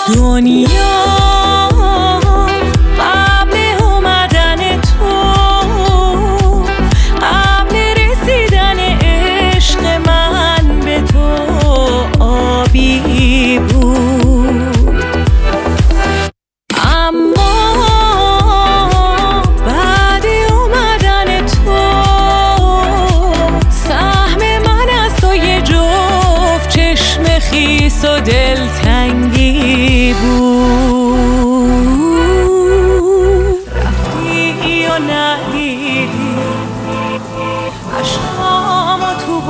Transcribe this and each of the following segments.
دنیا قبل اومدن تو، قبل رسیدن عشق من به تو آبی بود، اما بعد اومدن تو سهم من از تو یه جفت چشم خیس و دلتنگی بود. رفتی و ندیدی عشقامو تو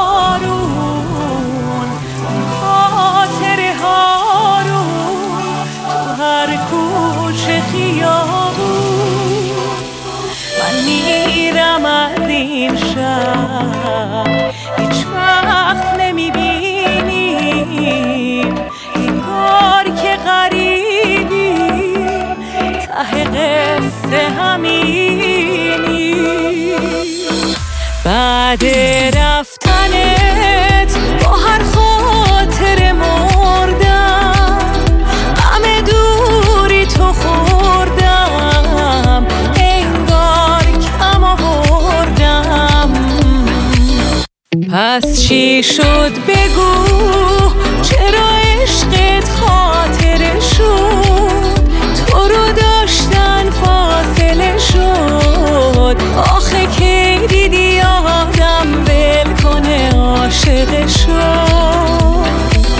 بارون، خاطره ها رو تو هر کوچه خیابون. من میرم از این شهر هیچ وقت نمیبینیم، انگار که غریبی ته قصه همینی. بعد رفتنت با هر خاطر مردم، غم دوری تو خوردم، انگار کم آوردم. پس چی شد بگو، چرا عشقت خاطره شد، تو رو داشتن فاصله شد. آخه کی دیدی آدم ول کنه عاشق شد.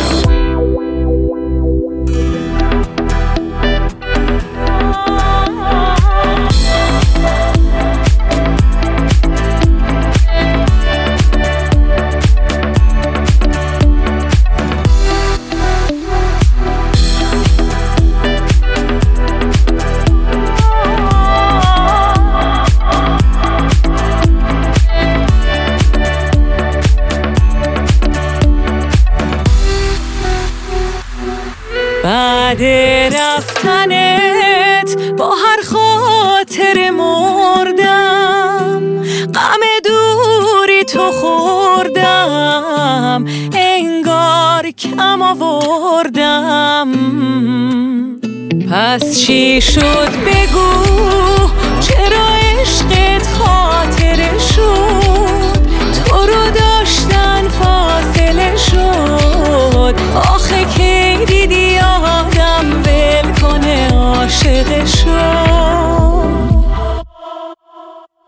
بعد رفتنت با هر خاطر مردم، غم دوری تو خوردم، انگار کم آوردم. پس چی شد بگو، چرا عشقت خاطره